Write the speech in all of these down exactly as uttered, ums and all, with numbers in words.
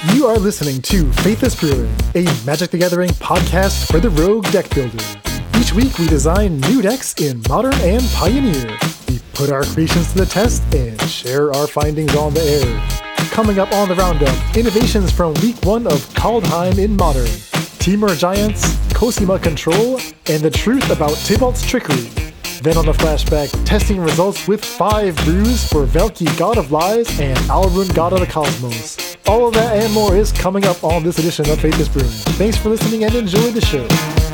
You are listening to Faithless Brewing, a Magic the Gathering podcast for the Rogue Deck Builder. Each week we design new decks in Modern and Pioneer. We put our creations to the test and share our findings on the air. Coming up on the roundup, innovations from week one of Kaldheim in Modern, Temur Giants, Cosima Control, and the truth about Tybalt's trickery. Then on the flashback, testing results with five brews for Velki God of Lies and Alrund God of the Cosmos. All of that and more is coming up on this edition of Faithless Brewing. Thanks for listening and enjoy the show.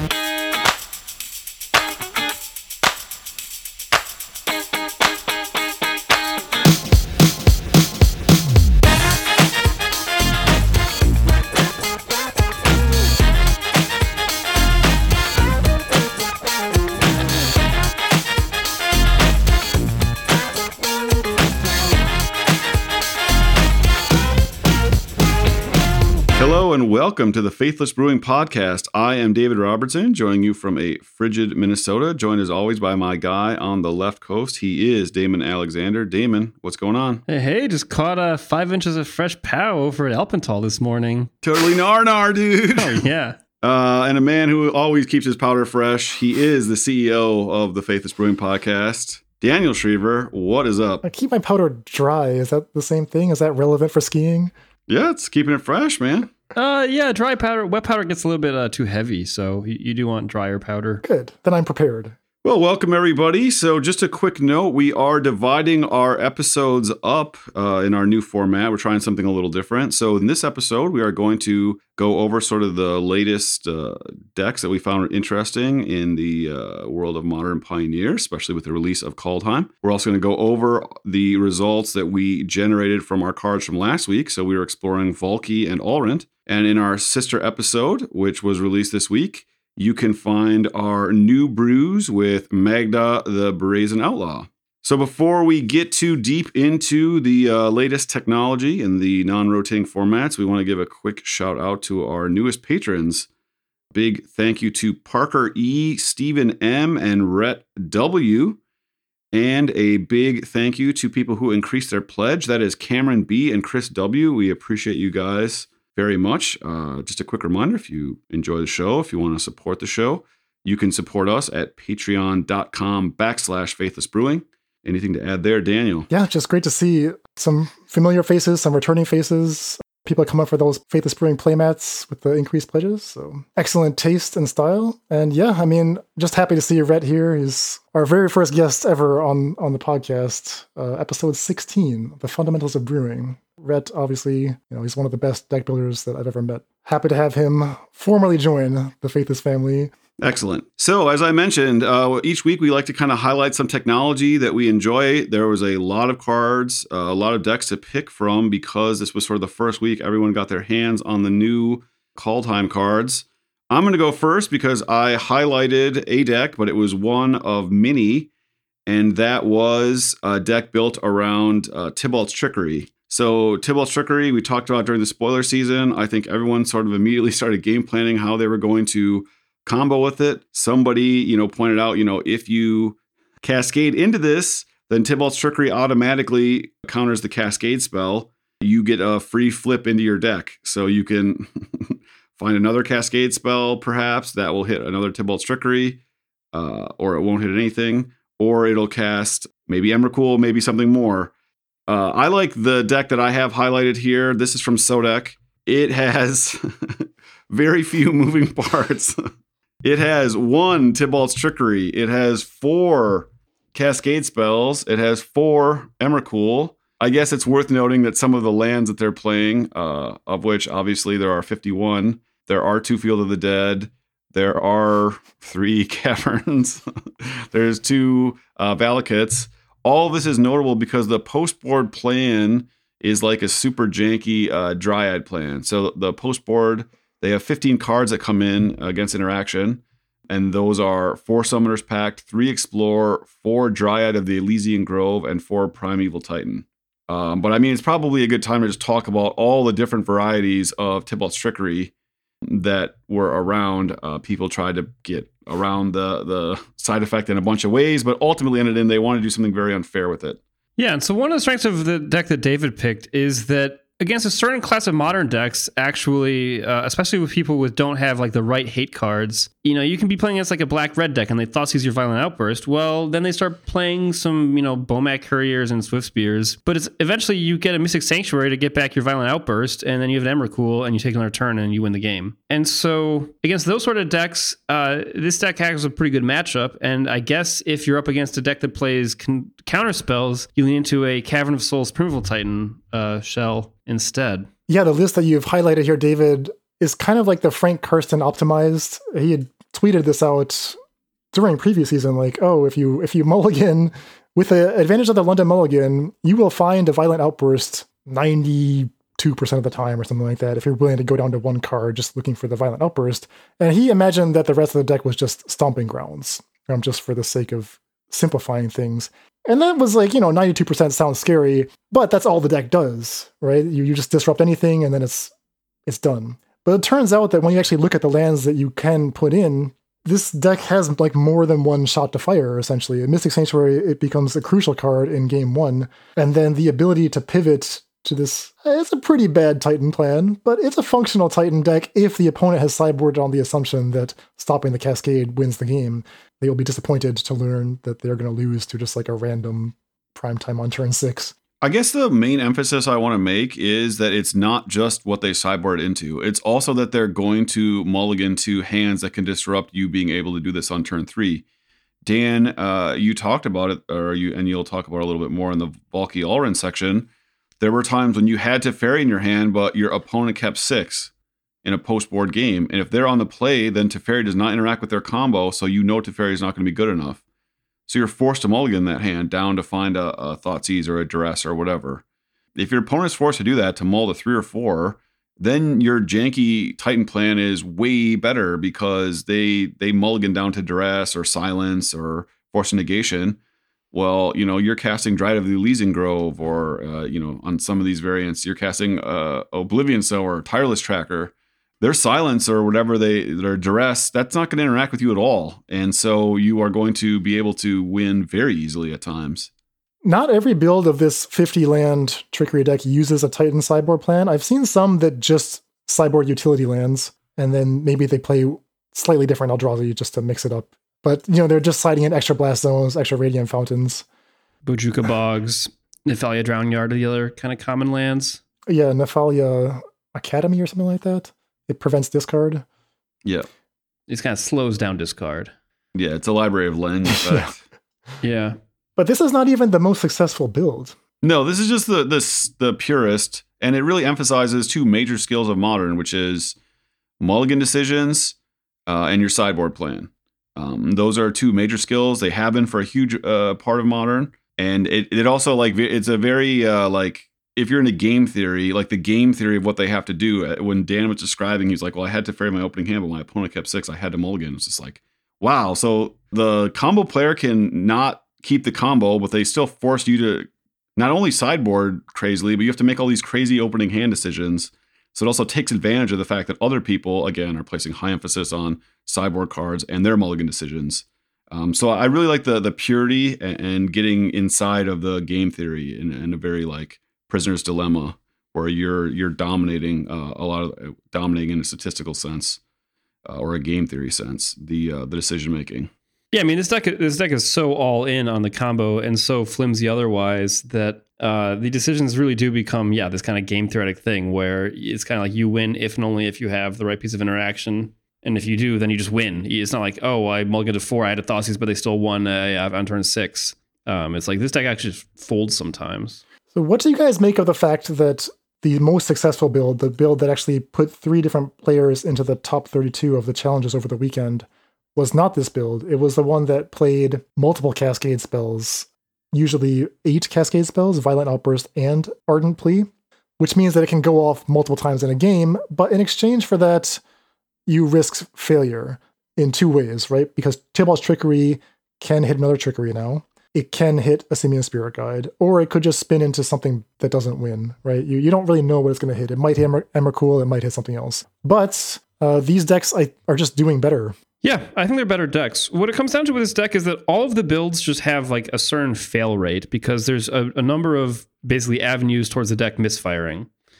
Welcome to the Faithless Brewing Podcast. I am David Robertson, joining you from a frigid Minnesota, joined as always by my guy on the left coast. He is Damon Alexander. Damon, what's going on? Hey, hey, just caught uh, five inches of fresh pow over at Alpental this morning. Totally nar-nar, dude. Oh, yeah. Uh, and a man who always keeps his powder fresh. He is the C E O of the Faithless Brewing Podcast. Daniel Schriever, what is up? I keep my powder dry. Is that the same thing? Is that relevant for skiing? Yeah, it's keeping it fresh, man. Uh, yeah, dry powder. Wet powder gets a little bit uh, too heavy, so you, you do want drier powder. Good. Then I'm prepared. Well, welcome everybody. So just a quick note, we are dividing our episodes up uh, in our new format. We're trying something a little different. So in this episode, we are going to go over sort of the latest uh, decks that we found interesting in the uh, world of Modern Pioneer, especially with the release of Kaldheim. We're also going to go over the results that we generated from our cards from last week. So we were exploring Velki and Alrund. And in our sister episode, which was released this week, you can find our new brews with Magda the Brazen Outlaw. So before we get too deep into the uh, latest technology and the non-rotating formats, we want to give a quick shout out to our newest patrons. Big thank you to Parker E, Stephen M, and Rhett W. And a big thank you to people who increased their pledge. That is Cameron B and Chris W. We appreciate you guys very much. Uh, just a quick reminder, if you enjoy the show, if you want to support the show, you can support us at patreon.com backslash faithless brewing. Anything to add there, Daniel? Yeah, just great to see some familiar faces, some returning faces. People come up for those Faithless Brewing playmats with the increased pledges. So excellent taste and style. And yeah, I mean, just happy to see Rhett here. He's our very first guest ever on, on the podcast, uh, episode sixteen, The Fundamentals of Brewing. Rhett, obviously, you know, he's one of the best deck builders that I've ever met. Happy to have him formally join the Faithless family. Excellent. So, as I mentioned, uh, each week we like to kind of highlight some technology that we enjoy. There was a lot of cards, uh, a lot of decks to pick from because this was sort of the first week everyone got their hands on the new Kaldheim cards. I'm going to go first because I highlighted a deck, but it was one of many, and that was a deck built around uh, Tybalt's Trickery. So Tybalt's Trickery, we talked about during the spoiler season. I think everyone sort of immediately started game planning how they were going to combo with it. Somebody, you know, pointed out, you know, if you cascade into this, then Tybalt's Trickery automatically counters the cascade spell. You get a free flip into your deck. So you can find another cascade spell, perhaps, that will hit another Tybalt's Trickery, uh, or it won't hit anything, or it'll cast maybe Emrakul, maybe something more. Uh, I like the deck that I have highlighted here. This is from Sodek. It has very few moving parts. It has one Tybalt's Trickery. It has four Cascade spells. It has four Emrakul. I guess it's worth noting that some of the lands that they're playing, uh, of which obviously there are fifty-one, there are two Field of the Dead, there are three Caverns, there's two uh, Valakuts. All of this is notable because the post-board plan is like a super janky uh, Dryad plan. So the post-board, they have fifteen cards that come in against interaction, and those are four Summoner's Pact, three Explore, four Dryad of the Elysian Grove, and four Primeval Titan. Um, but I mean, it's probably a good time to just talk about all the different varieties of Tybalt's Trickery that were around. Uh, people tried to get around the, the side effect in a bunch of ways, but ultimately ended in they want to do something very unfair with it. Yeah, and so one of the strengths of the deck that David picked is that against a certain class of modern decks, actually, uh, especially with people with don't have like the right hate cards, you know, you can be playing against like a black-red deck and they Thoughtseize your Violent Outburst. Well, then they start playing some, you know, Bomat Couriers and Swift Spears. But it's eventually you get a Mystic Sanctuary to get back your Violent Outburst, and then you have an Emrakul and you take another turn and you win the game. And so against those sort of decks, uh, this deck has a pretty good matchup. And I guess if you're up against a deck that plays con- counter spells, you lean into a Cavern of Souls Primeval Titan uh, shell instead. Yeah, the list that you've highlighted here, David, is kind of like the Frank Karsten optimized. He had tweeted this out during previous season, like, oh, if you if you mulligan with the advantage of the London mulligan, you will find a Violent Outburst ninety-two percent of the time or something like that, if you're willing to go down to one card just looking for the Violent Outburst. And he imagined that the rest of the deck was just Stomping Grounds, um, just for the sake of simplifying things. And that was like, you know, ninety-two percent sounds scary, but that's all the deck does, right? You you just disrupt anything and then it's it's done. But it turns out that when you actually look at the lands that you can put in, this deck has like more than one shot to fire, essentially. In Mystic Sanctuary, it becomes a crucial card in game one. And then the ability to pivot to this, it's a pretty bad Titan plan, but it's a functional Titan deck if the opponent has sideboarded on the assumption that stopping the Cascade wins the game. They will be disappointed to learn that they're going to lose to just like a random primetime on turn six. I guess the main emphasis I want to make is that it's not just what they sideboard into. It's also that they're going to mulligan to hands that can disrupt you being able to do this on turn three. Dan, uh, you talked about it, or you, and you'll talk about it a little bit more in the Valky Alrund section. There were times when you had Teferi in your hand, but your opponent kept six in a post-board game. And if they're on the play, then Teferi does not interact with their combo, so you know Teferi is not going to be good enough. So you're forced to mulligan that hand down to find a, a Thoughtseize or a Duress or whatever. If your opponent's forced to do that, to mull to three or four, then your janky Titan plan is way better because they they mulligan down to Duress or Silence or Force Negation. Well, you know, you're casting Dryad of the Elysian Grove, or, uh, you know, on some of these variants, you're casting uh, Oblivion Sower or Tireless Tracker. Their Silence or whatever they, their Duress, that's not going to interact with you at all. And so you are going to be able to win very easily at times. Not every build of this fifty land Trickery deck uses a Titan sideboard plan. I've seen some that just sideboard utility lands, and then maybe they play slightly different Eldrazi just to mix it up. But, you know, they're just siding in extra Blast Zones, extra Radiant Fountains. Bojuka Bogs, Nephalia Drowning Yard are the other kind of common lands. Yeah, Nephalia Academy or something like that. It prevents discard. Yeah. It kind of slows down discard. Yeah, it's a Library of Lens. yeah. yeah. But this is not even the most successful build. No, this is just the, the, the purest, and it really emphasizes two major skills of Modern, which is mulligan decisions uh, and your sideboard plan. Um, those are two major skills. They have been for a huge uh, part of Modern. And it, it also, like, it's a very, uh, like, if you're into game theory, like the game theory of what they have to do, when Dan was describing, he's like, well, I had to Teferi my opening hand, but my opponent kept six. I had to mulligan. It's just like, wow. So the combo player can not keep the combo, but they still force you to not only sideboard crazily, but you have to make all these crazy opening hand decisions. So it also takes advantage of the fact that other people, again, are placing high emphasis on sideboard cards and their mulligan decisions. Um, so I really like the the purity and, and getting inside of the game theory in, in a very like Prisoner's Dilemma, where you're you're dominating uh, a lot of uh, dominating in a statistical sense uh, or a game theory sense, the uh, the decision making. Yeah, I mean this deck this deck is so all in on the combo and so flimsy otherwise that uh, the decisions really do become yeah this kind of game theoretic thing where it's kind of like you win if and only if you have the right piece of interaction, and if you do, then you just win. It's not like, oh, I mulliganed to four, I had a Thoughtseize, but they still won uh, on turn six. Um, it's like this deck actually just folds sometimes. So what do you guys make of the fact that the most successful build, the build that actually put three different players into the top thirty-two of the challenges over the weekend, was not this build? It was the one that played multiple Cascade spells, usually eight Cascade spells, Violent Outburst and Ardent Plea, which means that it can go off multiple times in a game, but in exchange for that, you risk failure in two ways, right? Because Tybalt's Trickery can hit another Trickery now. It can hit a Simian Spirit Guide, or it could just spin into something that doesn't win, right? You you don't really know what it's going to hit. It might hit Emmer- Emrakul, it might hit something else. But uh, these decks I, are just doing better. Yeah, I think they're better decks. What it comes down to with this deck is that all of the builds just have like a certain fail rate because there's a, a number of basically avenues towards the deck misfiring.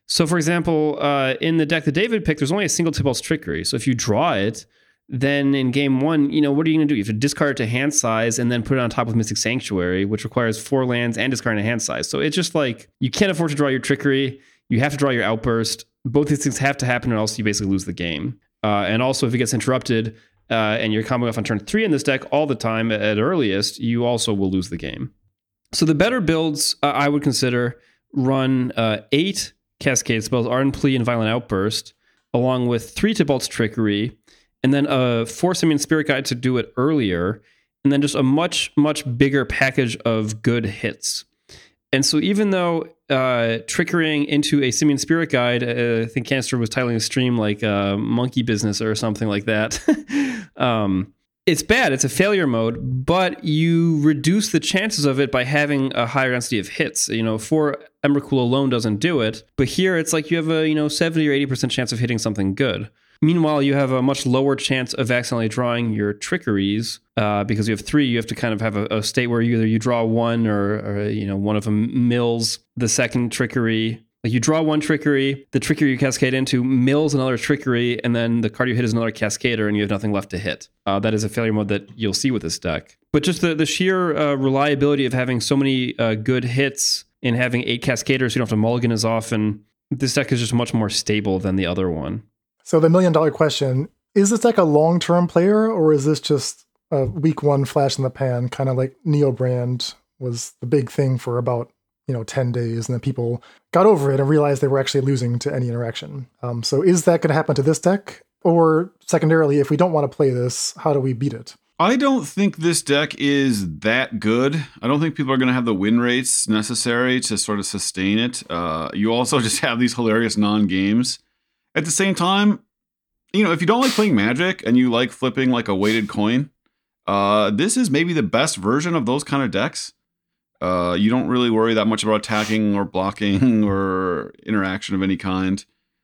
So, for example, uh, in the deck that David picked, there's only a single Tybalt's Trickery. So if you draw it, then in game one, you know, what are you going to do? You have to discard it to hand size and then put it on top of Mystic Sanctuary, which requires four lands and discarding a hand size. So it's just like, you can't afford to draw your Trickery. You have to draw your Outburst. Both these things have to happen or else you basically lose the game. Uh, and also, if it gets interrupted uh, and you're coming off on turn three in this deck all the time at earliest, you also will lose the game. So the better builds uh, I would consider run uh, eight Cascade spells, Ardent Plea and Violent Outburst, along with three Tybalt's Trickery, and then a four Simian Spirit Guide to do it earlier, and then just a much, much bigger package of good hits. And so even though uh, triggering into a Simian Spirit Guide, uh, I think Canister was titling the stream like uh, Monkey Business or something like that, um, it's bad. It's a failure mode, but you reduce the chances of it by having a higher density of hits. You know, four Emrakul alone doesn't do it, but here it's like you have a, you know, seventy or eighty percent chance of hitting something good. Meanwhile, you have a much lower chance of accidentally drawing your trickeries uh, because you have three. You have to kind of have a, a state where you either you draw one or, or you know one of them mills the second trickery. Like you draw one trickery, the trickery you cascade into mills another trickery, and then the card you hit is another cascader, and you have nothing left to hit. Uh, that is a failure mode that you'll see with this deck. But just the, the sheer uh, reliability of having so many uh, good hits and having eight cascaders, you don't have to mulligan as often. This deck is just much more stable than the other one. So the million dollar question, is this deck a long-term player, or is this just a week one flash in the pan, kind of like Neobrand was the big thing for about you know, ten days, and then people got over it and realized they were actually losing to any interaction. Um, so is that going to happen to this deck? Or secondarily, if we don't want to play this, how do we beat it? I don't think this deck is that good. I don't think people are going to have the win rates necessary to sort of sustain it. Uh, you also just have these hilarious non-games. At the same time, you know, if you don't like playing Magic and you like flipping like a weighted coin, uh, this is maybe the best version of those kind of decks. Uh, you don't really worry that much about attacking or blocking or interaction of any kind.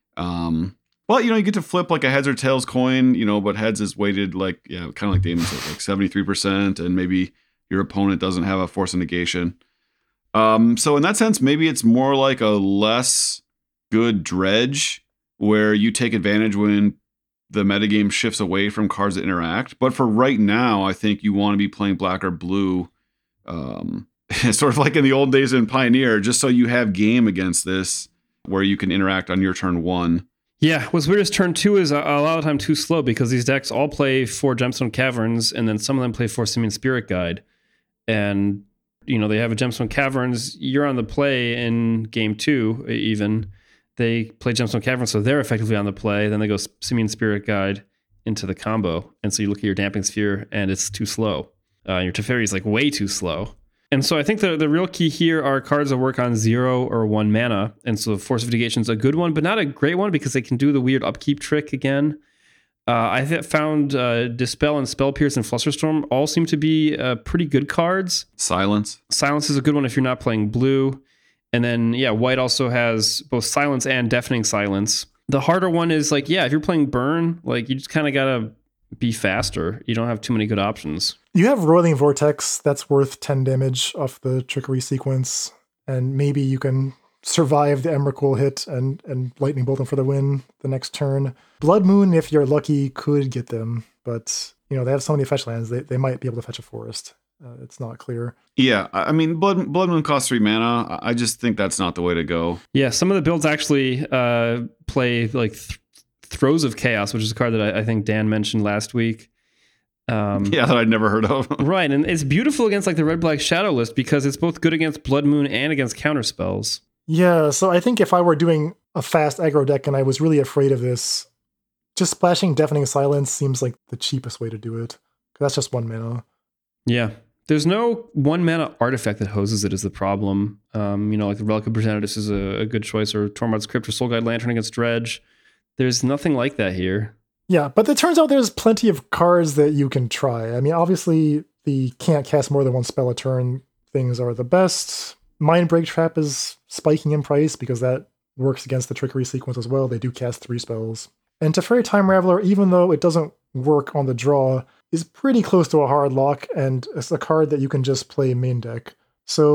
Um, but, you know, you get to flip like a heads or tails coin, you know, but heads is weighted like, yeah, kind of like Damon said, like seventy-three percent, and maybe your opponent doesn't have a force of negation. Um, so in that sense, maybe it's more like a less good dredge where you take advantage when the metagame shifts away from cards that interact. But for right now, I think you want to be playing black or blue, um, sort of like in the old days in Pioneer, just so you have game against this where you can interact on your turn one. Yeah, what's weird is turn two is a, a lot of the time too slow because these decks all play four Gemstone Caverns and then some of them play four Simian Spirit Guide. And, you know, they have a Gemstone Caverns. You're on the play in game two, even. They play Gemstone Caverns, so they're effectively on the play. Then they go Simian Spirit Guide into the combo. And so you look at your Damping Sphere and it's too slow. Uh, your Teferi is like way too slow. And so I think the, the real key here are cards that work on zero or one mana. And so Force of Negation is a good one, but not a great one because they can do the weird upkeep trick again. Uh, I th- found uh, Dispel and Spell Pierce and Flusterstorm all seem to be uh, pretty good cards. Silence. Silence is a good one if you're not playing blue. And then, yeah, white also has both Silence and Deafening Silence. The harder one is like, yeah, if you're playing Burn, like you just kind of got to be faster. You don't have too many good options. You have Roiling Vortex that's worth ten damage off the Trickery sequence, and maybe you can survive the Emrakul hit and, and Lightning Bolt them for the win the next turn. Blood Moon, if you're lucky, could get them, but you know they have so many fetch lands, they, they might be able to fetch a forest. Uh, it's not clear. Yeah, I mean, Blood, Blood Moon costs three mana. I just think that's not the way to go. Yeah, some of the builds actually uh, play like th- Throes of Chaos, which is a card that I, I think Dan mentioned last week. Um, yeah, that I'd never heard of. Right, and it's beautiful against like the red-black shadow list because it's both good against Blood Moon and against counter spells. Yeah, so I think if I were doing a fast aggro deck and I was really afraid of this, just splashing Deafening Silence seems like the cheapest way to do it. That's just one mana. Yeah. There's no one mana artifact that hoses it is the problem. Um, you know, like the Relic of Progenitus is a, a good choice, or Tormod's Crypt or Soul Guide Lantern against Dredge. There's nothing like that here. Yeah, but it turns out there's plenty of cards that you can try. I mean, obviously, the can't cast more than one spell a turn things are the best. Mindbreak Trap is spiking in price because that works against the Trickery sequence as well. They do cast three spells. And Teferi Time Raveler, even though it doesn't work on the draw, is pretty close to a hard lock, and it's a card that you can just play main deck. So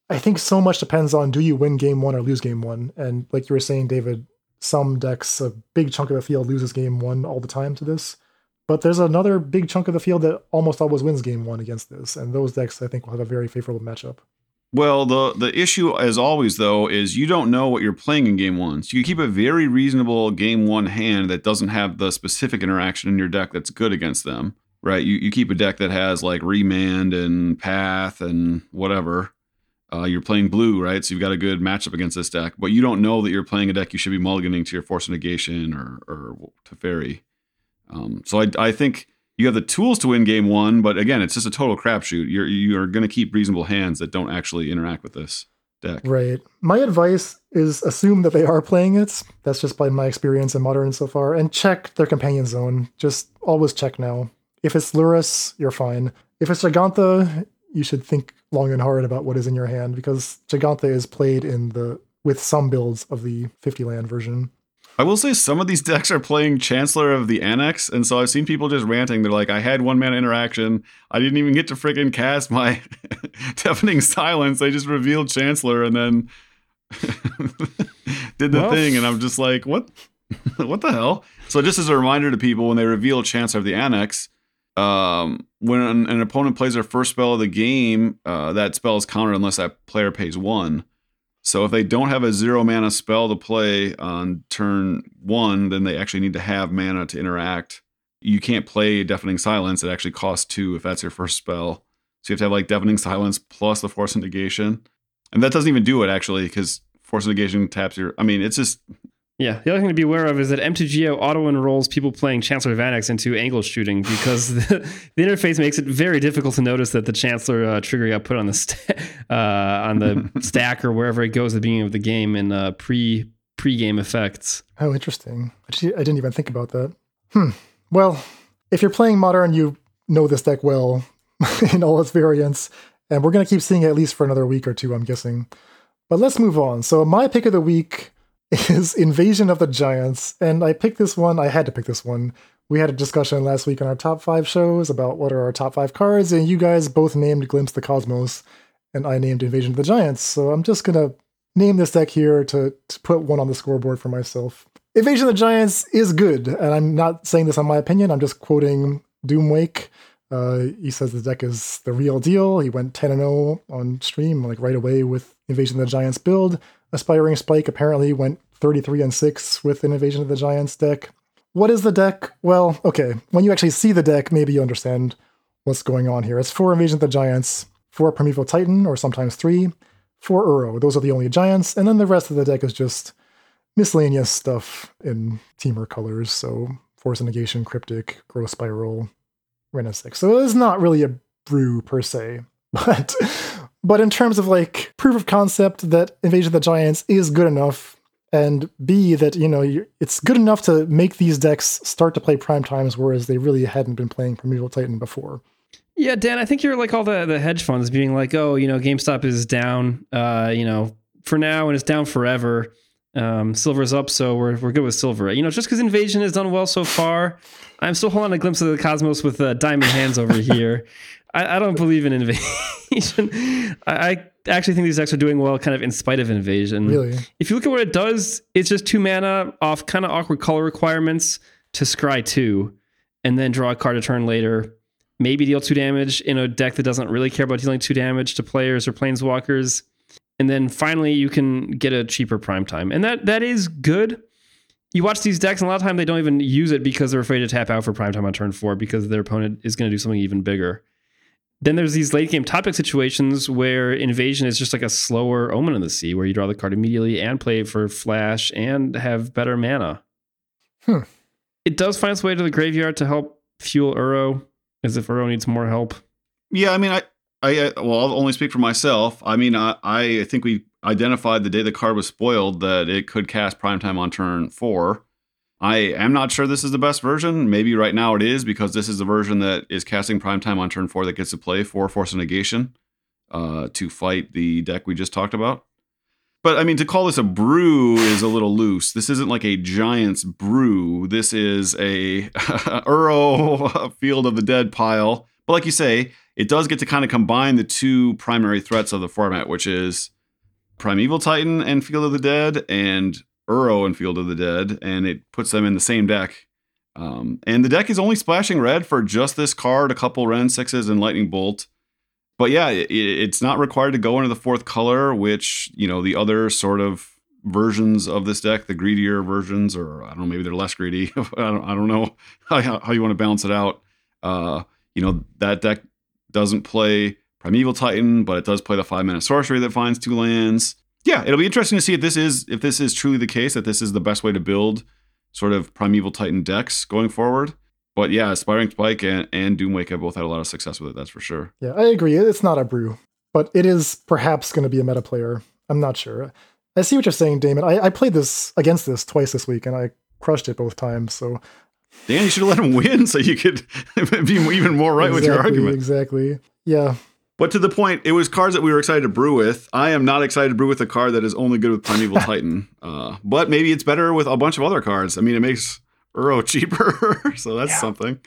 I think so much depends on do you win game one or lose game one. And like you were saying, David, some decks, a big chunk of the field loses game one all the time to this. But there's another big chunk of the field that almost always wins game one against this. And those decks, I think, will have a very favorable matchup. Well, the the issue, as always, though, is you don't know what you're playing in game one. So you keep a very reasonable game one hand that doesn't have the specific interaction in your deck that's good against them, right? You you keep a deck that has like Remand and Path and whatever. Uh, you're playing blue, right? So you've got a good matchup against this deck. But you don't know that you're playing a deck you should be mulliganing to your Force of Negation or, or Teferi. Um, so I, I think you have the tools to win game one, but again, it's just a total crapshoot. You're you're going to keep reasonable hands that don't actually interact with this deck. Right. My advice is assume that they are playing it. That's just by my experience in Modern so far. And check their companion zone. Just always check now. If it's Lurrus, you're fine. If it's Giganta, you should think long and hard about what is in your hand, because Giganta is played in the with some builds of the fifty land version. I will say some of these decks are playing Chancellor of the Annex, and so I've seen people just ranting. They're like, I had one mana interaction. I didn't even get to freaking cast my Deafening Silence. They just revealed Chancellor and then did the well, thing, and I'm just like, what? What the hell? So just as a reminder to people, when they reveal Chancellor of the Annex, um, when an, an opponent plays their first spell of the game, uh, that spell is countered unless that player pays one. So if they don't have a zero mana spell to play on turn one, then they actually need to have mana to interact. You can't play Deafening Silence. It actually costs two if that's your first spell. So you have to have like Deafening Silence plus the Force of Negation. And that doesn't even do it actually, because Force of Negation taps your, I mean, it's just... Yeah, the other thing to be aware of is that M T G O auto-enrolls people playing Chancellor of Annex into angle shooting, because the, the interface makes it very difficult to notice that the Chancellor uh, trigger got put on the st- uh, on the stack or wherever it goes at the beginning of the game in uh, pre pre-game effects. Oh, interesting. I didn't even think about that. Hmm. Well, if you're playing Modern, you know this deck well in all its variants, and we're going to keep seeing it at least for another week or two, I'm guessing. But let's move on. So my pick of the week is Invasion of the Giants, and I picked this one. I had to pick this one. We had a discussion last week on our top five shows about what are our top five cards, and you guys both named Glimpse the Cosmos, and I named Invasion of the Giants. So I'm just gonna name this deck here to, to put one on the scoreboard for myself. Invasion of the Giants is good, and I'm not saying this on my opinion. I'm just quoting Doomwake. Uh, he says the deck is the real deal. He went ten and oh on stream, like right away with Invasion of the Giants build. Aspiring Spike apparently went thirty-three and six with an Invasion of the Giants deck. What is the deck? Well, okay, when you actually see the deck, maybe you understand what's going on here. It's four Invasion of the Giants, four Primeval Titan, or sometimes three, four Uro. Those are the only Giants, and then the rest of the deck is just miscellaneous stuff in Teamer colors, so Force of Negation, Cryptic, Growth Spiral, Renesix. So it's not really a brew per se, but... But in terms of like proof of concept that Invasion of the Giants is good enough, and B, that, you know, it's good enough to make these decks start to play prime times, whereas they really hadn't been playing Primeval Titan before. Yeah, Dan, I think you're like all the, the hedge funds being like, oh, you know, GameStop is down, uh, you know, for now, and it's down forever. Um, silver's up, so we're we're good with silver. You know, just because Invasion has done well so far, I'm still holding a glimpse of the Cosmos with uh, diamond hands over here. I, I don't believe in Invasion. I, I actually think these decks are doing well kind of in spite of Invasion. Really? If you look at what it does, it's just two mana off kind of awkward color requirements to scry two, and then draw a card a turn later. Maybe deal two damage in a deck that doesn't really care about dealing two damage to players or planeswalkers. And then finally, you can get a cheaper primetime. And that that is good. You watch these decks, and a lot of time they don't even use it because they're afraid to tap out for primetime on turn four because their opponent is going to do something even bigger. Then there's these late game top deck situations where Invasion is just like a slower Omen of the Sea, where you draw the card immediately and play it for flash and have better mana. Hmm. It does find its way to the graveyard to help fuel Uro, as if Uro needs more help. Yeah, I mean, I, I well, I'll only speak for myself. I mean, I, I think we identified the day the card was spoiled that it could cast primetime on turn four. I am not sure this is the best version. Maybe right now it is, because this is the version that is casting primetime on turn four that gets to play for Force of Negation uh, to fight the deck we just talked about. But I mean, to call this a brew is a little loose. This isn't like a Giants brew. This is a Uro Field of the Dead pile, But like you say, it does get to kind of combine the two primary threats of the format, which is Primeval Titan and Field of the Dead and Uro and Field of the Dead, and it puts them in the same deck. Um, and the deck is only splashing red for just this card, a couple Ren sixes and Lightning Bolt. But yeah, it, it's not required to go into the fourth color, which, you know, the other sort of versions of this deck, the greedier versions, or I don't know, maybe they're less greedy. I don't, I don't know how, how you want to balance it out. Uh, you know, that deck doesn't play Primeval Titan, but it does play the five mana sorcery that finds two lands. Yeah, it'll be interesting to see if this is if this is truly the case, that this is the best way to build sort of Primeval Titan decks going forward. But yeah, Aspiring Spike and, and Doomwake have both had a lot of success with it, that's for sure. Yeah, I agree. It's not a brew, but it is perhaps going to be a meta player. I'm not sure. I see what you're saying, Damon. I, I played this against this twice this week, and I crushed it both times. So, Dan, you should have let him win so you could be even more right exactly, with your argument. Exactly. Yeah. But to the point, it was cards that we were excited to brew with. I am not excited to brew with a card that is only good with Primeval Titan. Uh, but maybe it's better with a bunch of other cards. I mean, it makes Uro cheaper, so that's yeah. something.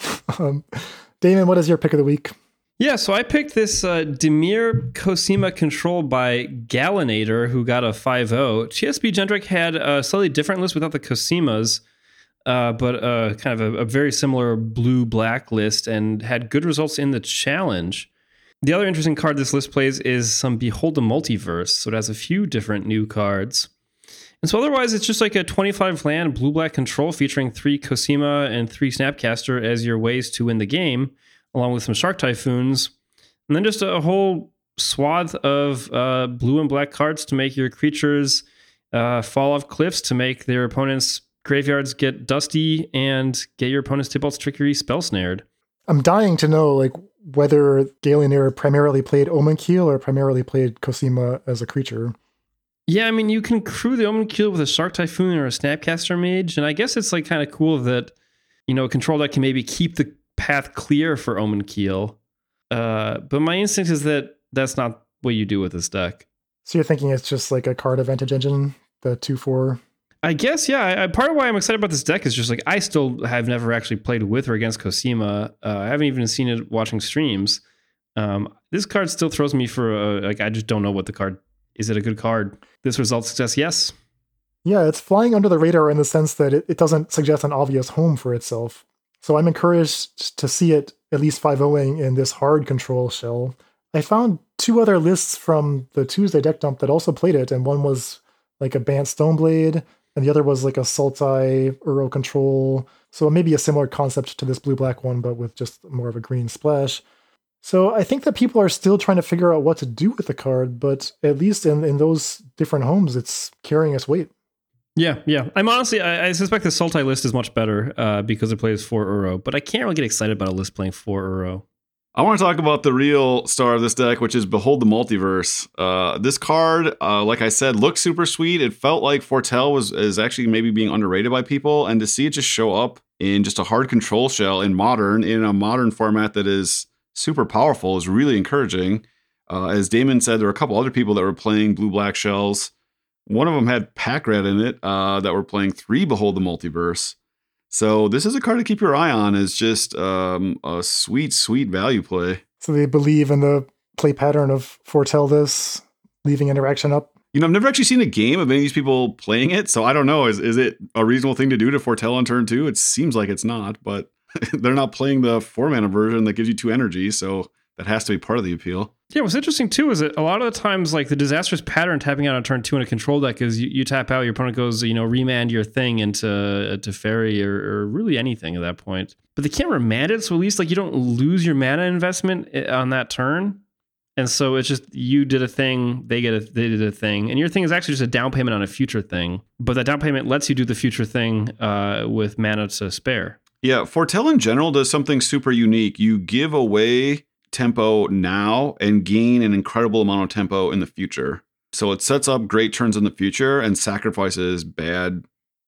Um, Damon, what is your pick of the week? Yeah, so I picked this uh, Dimir Cosima Control by Gallinator, who got a five oh. T S B Gendrick had a slightly different list without the Cosimas, uh, but uh, kind of a, a very similar blue-black list, and had good results in the challenge. The other interesting card this list plays is some Behold the Multiverse, so it has a few different new cards. And so otherwise, it's just like a twenty-five land blue-black control featuring three Cosima and three Snapcaster as your ways to win the game, along with some Shark Typhoons, and then just a whole swath of uh, blue and black cards to make your creatures uh, fall off cliffs, to make their opponents' graveyards get dusty, and get your opponent's Tybalt's Trickery spell snared. I'm dying to know, like, whether Gallinator primarily played Omenkeel or primarily played Cosima as a creature. Yeah, I mean, you can crew the Omenkeel with a Shark Typhoon or a Snapcaster Mage, and I guess it's like kind of cool that, you know, a control deck can maybe keep the path clear for Omenkeel. Uh, but my instinct is that that's not what you do with this deck. So you're thinking it's just like a card advantage engine, the two four? I guess, yeah. I, I, part of why I'm excited about this deck is just like I still have never actually played with or against Cosima. Uh, I haven't even seen it watching streams. Um, this card still throws me for a, like I just don't know what the card is. It a good card? This result suggests yes. Yeah, it's flying under the radar in the sense that it, it doesn't suggest an obvious home for itself. So I'm encouraged to see it at least five-ohing in this hard control shell. I found two other lists from the Tuesday deck dump that also played it, and one was like a Bant Stoneblade, and the other was like a Sultai Uro control. So maybe a similar concept to this blue-black one, but with just more of a green splash. So I think that people are still trying to figure out what to do with the card, but at least in, in those different homes, it's carrying its weight. Yeah, yeah. I'm honestly, I, I suspect the Sultai list is much better uh, because it plays four Uro, but I can't really get excited about a list playing four Uro. I want to talk about the real star of this deck, which is Behold the Multiverse. Uh, this card, uh, like I said, looks super sweet. It felt like Foretell was is actually maybe being underrated by people, and to see it just show up in just a hard control shell in Modern, in a Modern format that is super powerful, is really encouraging. Uh, as Damon said, there were a couple other people that were playing blue-black shells. One of them had Pack Red in it uh, that were playing three Behold the Multiverse. So this is a card to keep your eye on. Is just um, a sweet, sweet value play. So they believe in the play pattern of Foretell this, leaving interaction up. You know, I've never actually seen a game of any of these people playing it, so I don't know. Is is it a reasonable thing to do to Foretell on turn two? It seems like it's not, but they're not playing the four mana version that gives you two energy, so that has to be part of the appeal. Yeah, what's interesting too is that a lot of the times, like the disastrous pattern tapping out on turn two in a control deck is you, you tap out, your opponent goes, you know, remand your thing into uh, to fairy or, or really anything at that point. But they can't remand it, so at least like you don't lose your mana investment on that turn. And so it's just you did a thing, they get a they did a thing, and your thing is actually just a down payment on a future thing. But that down payment lets you do the future thing uh, with mana to spare. Yeah, Foretell in general does something super unique. You give away tempo now and gain an incredible amount of tempo in the future. So it sets up great turns in the future and sacrifices bad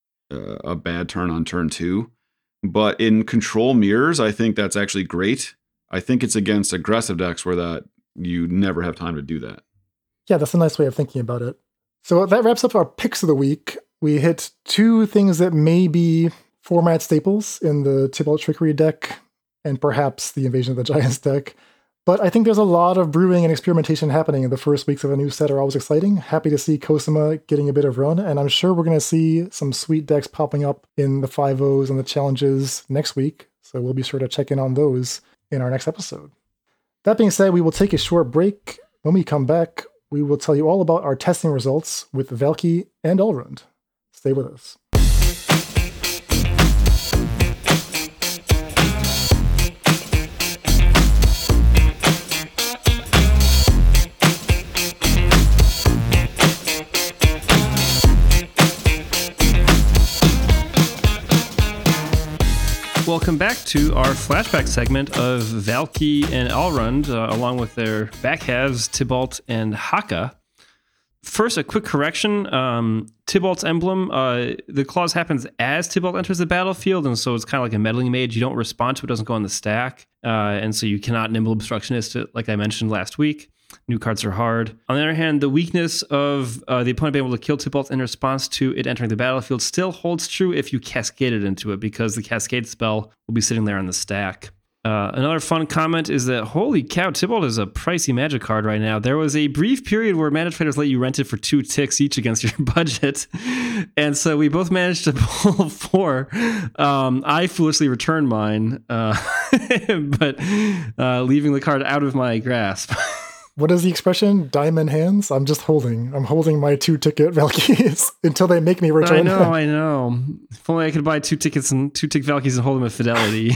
uh, a bad turn on turn two. But in control mirrors, I think that's actually great. I think it's against aggressive decks where that you never have time to do that. Yeah, that's a nice way of thinking about it. So that wraps up our picks of the week. We hit two things that may be format staples in the Tybalt Trickery deck, and perhaps the Invasion of the Giants deck. But I think there's a lot of brewing and experimentation happening, and the first weeks of a new set are always exciting. Happy to see Cosima getting a bit of run, and I'm sure we're going to see some sweet decks popping up in the five ohs and the challenges next week, so we'll be sure to check in on those in our next episode. That being said, we will take a short break. When we come back, we will tell you all about our testing results with Valki and Elrond. Stay with us. Welcome back to our flashback segment of Valki and Elrond, uh, along with their back halves, Tibalt and Haka. First, a quick correction. Um, Tibalt's emblem, uh, the clause happens as Tibalt enters the battlefield, and so it's kind of like a meddling mage. You don't respond to it, doesn't go on the stack, uh, and so you cannot nimble obstructionist it, like I mentioned last week. New cards are hard. On the other hand, the weakness of uh, the opponent being able to kill Tibalt in response to it entering the battlefield still holds true if you cascade it into it, because the cascade spell will be sitting there on the stack. Uh, another fun comment is that, holy cow, Tibalt is a pricey Magic card right now. There was a brief period where Magic traders let you rent it for two ticks each against your budget. And so we both managed to pull four. Um, I foolishly returned mine, uh, but uh, leaving the card out of my grasp. What is the expression? Diamond hands? I'm just holding. I'm holding my two-ticket Valkyries until they make me return I know, them. I know. If only I could buy two tickets and two tick Valkyries and hold them with fidelity.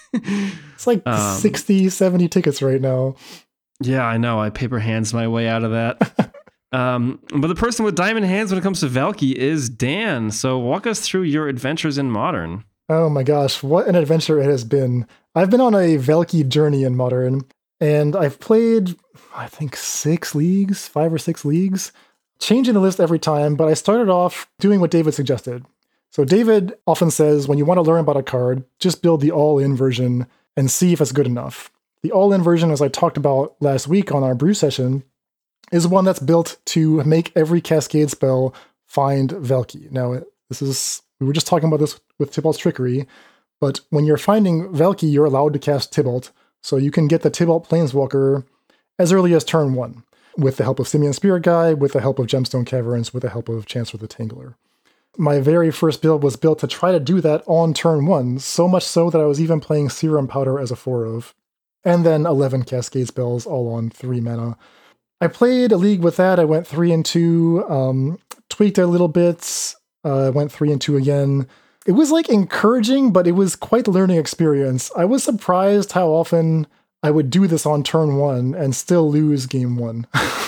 It's like um, sixty, seventy tickets right now. Yeah, I know. I paper hands my way out of that. um, but the person with diamond hands when it comes to Valky is Dan. So walk us through your adventures in Modern. Oh my gosh, what an adventure it has been. I've been on a Valky journey in Modern, and I've played, I think, six leagues, five or six leagues, changing the list every time, but I started off doing what David suggested. So David often says, when you want to learn about a card, just build the all-in version and see if it's good enough. The all-in version, as I talked about last week on our brew session, is one that's built to make every cascade spell find Valky. Now, this is, we were just talking about this with Tibalt's Trickery, but when you're finding Valky, you're allowed to cast Tibalt, so you can get the Tibalt Planeswalker as early as turn one, with the help of Simian Spirit Guide, with the help of Gemstone Caverns, with the help of Chancellor the Tangler. My very first build was built to try to do that on turn one, so much so that I was even playing Serum Powder as a four of, and then eleven Cascade spells all on three mana. I played a league with that. I went three and two, um, tweaked it a little bit, uh, went three and two again. It was like encouraging, but it was quite the learning experience. I was surprised how often I would do this on turn one and still lose game one.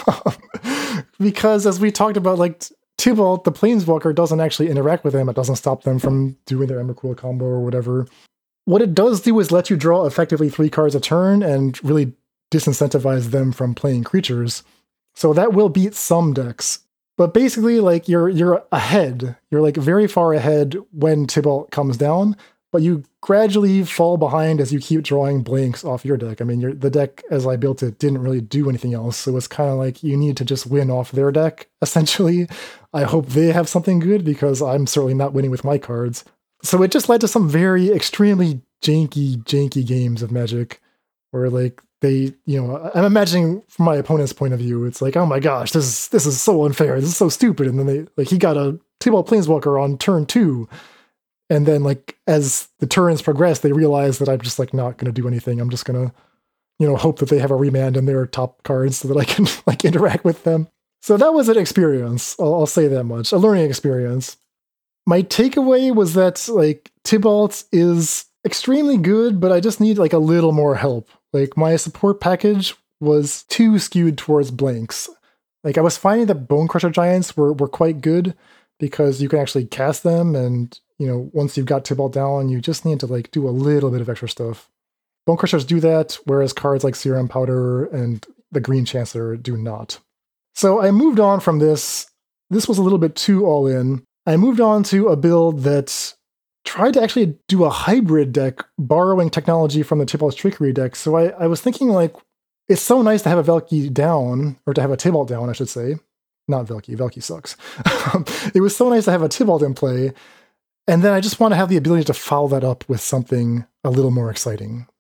Because as we talked about, like, Tibalt, the Planeswalker, doesn't actually interact with them. It doesn't stop them from doing their Emrakul combo or whatever. What it does do is let you draw effectively three cards a turn and really disincentivize them from playing creatures. So that will beat some decks. But basically, like, you're you're ahead. You're like very far ahead when Tibalt comes down, but you gradually fall behind as you keep drawing blanks off your deck. I mean, your, the deck, as I built it, didn't really do anything else. So it's kind of like you need to just win off their deck, essentially. I hope they have something good, because I'm certainly not winning with my cards. So it just led to some very extremely janky, janky games of Magic, where, like, they, you know, I'm imagining from my opponent's point of view, it's like, oh my gosh, this is this is so unfair. This is so stupid. And then they, like, he got a Tibalt Planeswalker on turn two. And then, like, as the turns progress, they realize that I'm just, like, not going to do anything. I'm just going to, you know, hope that they have a remand in their top cards so that I can, like, interact with them. So that was an experience. I'll, I'll say that much. A learning experience. My takeaway was that, like, Tibalt is extremely good, but I just need, like, a little more help. Like, my support package was too skewed towards blanks. Like, I was finding that Bonecrusher Giants were, were quite good, because you can actually cast them, and, you know, once you've got Tibalt down, you just need to, like, do a little bit of extra stuff. Bonecrushers do that, whereas cards like Serum Powder and the Green Chancellor do not. So I moved on from this. This was a little bit too all-in. I moved on to a build that tried to actually do a hybrid deck, borrowing technology from the Tibalt's Trickery deck. So I, I was thinking, like, it's so nice to have a Valky down, or to have a Tibalt down, I should say. Not Valky. Valky sucks. It was so nice to have a Tibalt in play. And then I just want to have the ability to follow that up with something a little more exciting.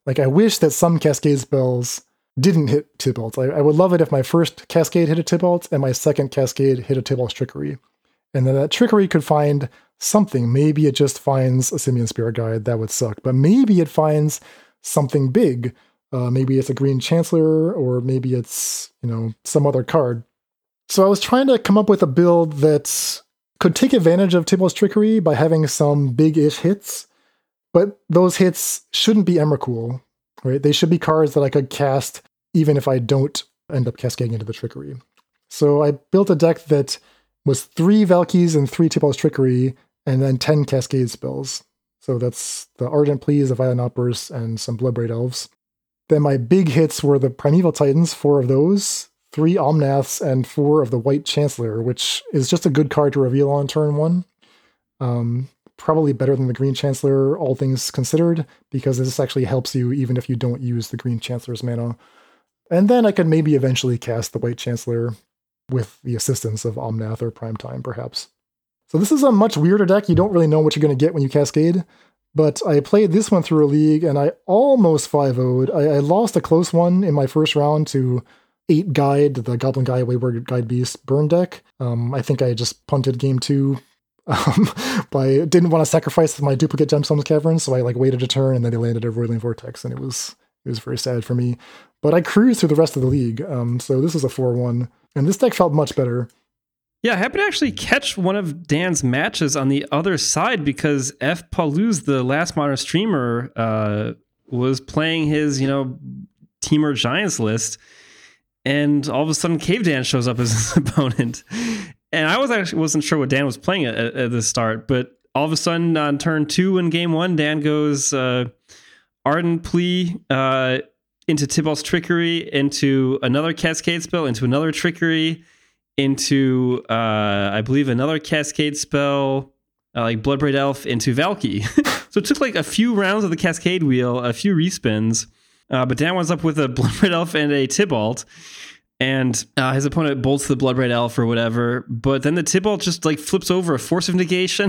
Like, I wish that some Cascade spells didn't hit Tybalt. I, I would love it if my first Cascade hit a Tybalt and my second Cascade hit a Tybalt's Trickery. And then that Trickery could find something. Maybe it just finds a Simian Spirit Guide. That would suck. But maybe it finds something big. Uh, maybe it's a Green Chancellor, or maybe it's, you know, some other card. So I was trying to come up with a build that could take advantage of Tybalt's Trickery by having some big-ish hits. But those hits shouldn't be Emrakul, right? They should be cards that I could cast even if I don't end up cascading into the Trickery. So I built a deck that was three Valkies and three Tybalt's Trickery, and then ten Cascade spells. So that's the Ardent Pleas, the Violent Outbursts, and some Bloodbraid Elves. Then my big hits were the Primeval Titans, four of those, three Omnaths, and four of the White Chancellor, which is just a good card to reveal on turn one. Um... Probably better than the Green Chancellor, all things considered, because this actually helps you even if you don't use the Green Chancellor's mana. And then I could maybe eventually cast the White Chancellor with the assistance of Omnath or Primetime, perhaps. So this is a much weirder deck. You don't really know what you're going to get when you cascade, but I played this one through a league, and I almost five oh'd. I, I lost a close one in my first round to eight Guide, the Goblin Guy, Wayward Guide Beast burn deck. Um, I think I just punted game two. Um, but I didn't want to sacrifice my duplicate Gemstones Caverns, so I like waited a turn, and then they landed a Roiling Vortex, and it was it was very sad for me. But I cruised through the rest of the league, um, so this was a four one, and this deck felt much better. Yeah, I happened to actually catch one of Dan's matches on the other side because F. Pauluz, the last Modern streamer, uh, was playing his, you know, Temur Giants list, and all of a sudden Cave Dan shows up as his opponent. And I was actually wasn't sure what Dan was playing at, at the start, but all of a sudden on turn two in game one, Dan goes uh, Ardent Plea uh, into Tybalt's Trickery, into another Cascade spell, into another Trickery, into uh, I believe another Cascade spell, uh, like Bloodbraid Elf, into Valky. So it took like a few rounds of the Cascade wheel, a few respins, uh, but Dan was up with a Bloodbraid Elf and a Tybalt. And uh, his opponent bolts the Bloodbraid Elf or whatever, but then the Tybalt just like flips over a Force of Negation.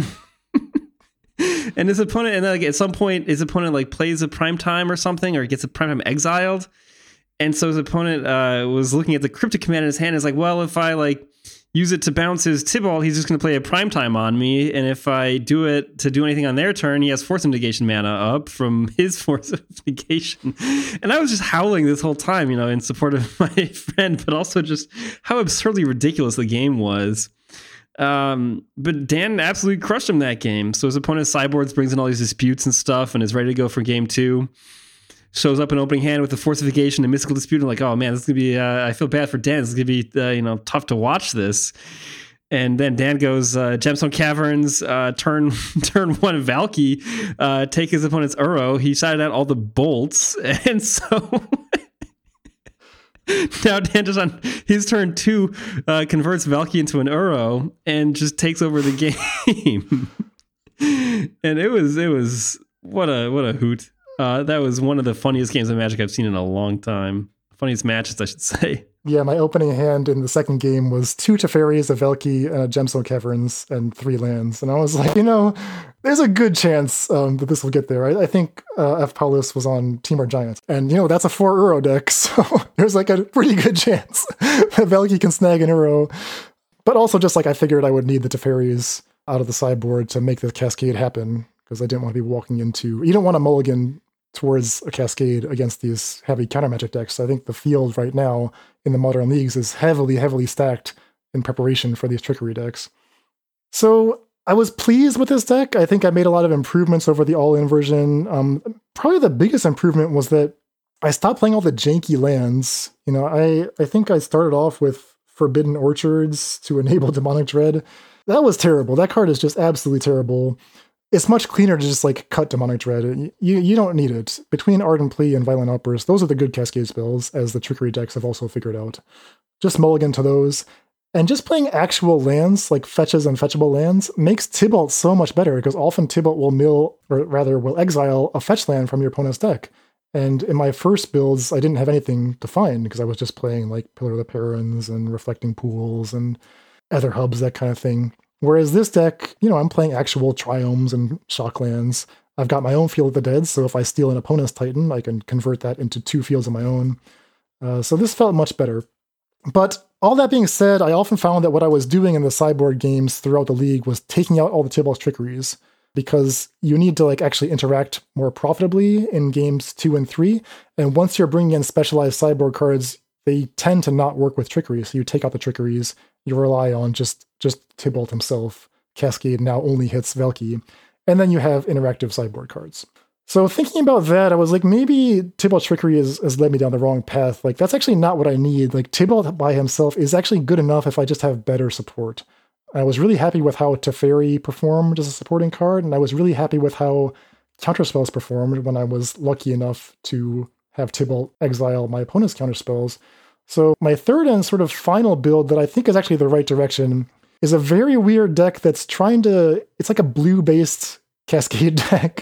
And his opponent, and like at some point, his opponent like plays a Primetime or something, or gets a Primetime exiled. And so his opponent uh, was looking at the Cryptic Command in his hand. Is like, well, if I like use it to bounce his Tybalt, he's just going to play a Primetime on me. And if I do it to do anything on their turn, he has Force of Negation mana up from his Force of Negation. And I was just howling this whole time, you know, in support of my friend, but also just how absurdly ridiculous the game was. Um, but Dan absolutely crushed him that game. So his opponent sideboards, brings in all these disputes and stuff, and is ready to go for game two. Shows up in opening hand with the Fortification and Mystical Dispute. I'm like, oh man, this is gonna be. Uh, I feel bad for Dan. This is gonna be, uh, you know, tough to watch this. And then Dan goes uh, Gemstone Caverns, uh, turn turn one Valky, uh, take his opponent's Uro. He shouted out all the bolts, and so now Dan just on his turn two uh, converts Valky into an Uro and just takes over the game. And it was it was what a what a hoot. Uh, that was one of the funniest games of Magic I've seen in a long time. Funniest matches, I should say. Yeah, my opening hand in the second game was two Teferis, a Valky, and a Gemstone Caverns, and three lands. And I was like, you know, there's a good chance um, that this will get there. I, I think uh, F. Paulus was on Temur Giants. And, you know, that's a four Uro deck, so there's like a pretty good chance that Valky can snag an Uro. But also just like I figured I would need the Teferis out of the sideboard to make the cascade happen, because I didn't want to be walking into... You don't want to mulligan towards a cascade against these heavy counter Magic decks. So I think the field right now in the modern leagues is heavily, heavily stacked in preparation for these trickery decks. So I was pleased with this deck. I think I made a lot of improvements over the all-in version. Um, probably the biggest improvement was that I stopped playing all the janky lands. You know, I, I think I started off with Forbidden Orchards to enable Demonic Dread. That was terrible. That card is just absolutely terrible. It's much cleaner to just like cut Demonic Dread. You you don't need it. Between Ardent Plea and Violent Outburst, those are the good cascade spells, as the trickery decks have also figured out. Just mulligan to those. And just playing actual lands, like fetches and fetchable lands, makes Tybalt so much better, because often Tybalt will mill, or rather will exile a fetch land from your opponent's deck. And in my first builds, I didn't have anything to find, because I was just playing like Pillar of the Perins and Reflecting Pools and Ether Hubs, that kind of thing. Whereas this deck, you know, I'm playing actual Triomes and Shocklands. I've got my own Field of the Dead, so if I steal an opponent's Titan, I can convert that into two fields of my own. Uh, so this felt much better. But all that being said, I often found that what I was doing in the sideboard games throughout the league was taking out all the Tybalt's trickeries, because you need to like actually interact more profitably in games two and three. And once you're bringing in specialized sideboard cards, they tend to not work with trickery. So you take out the trickeries, you rely on just, just Tybalt himself. Cascade now only hits Valki. And then you have interactive sideboard cards. So thinking about that, I was like, maybe Tybalt Trickery has, has led me down the wrong path. Like, that's actually not what I need. Like, Tybalt by himself is actually good enough if I just have better support. I was really happy with how Teferi performed as a supporting card, and I was really happy with how Counterspells performed when I was lucky enough to have Tybalt exile my opponent's counterspells. So my third and sort of final build that I think is actually the right direction is a very weird deck that's trying to... It's like a blue-based Cascade deck.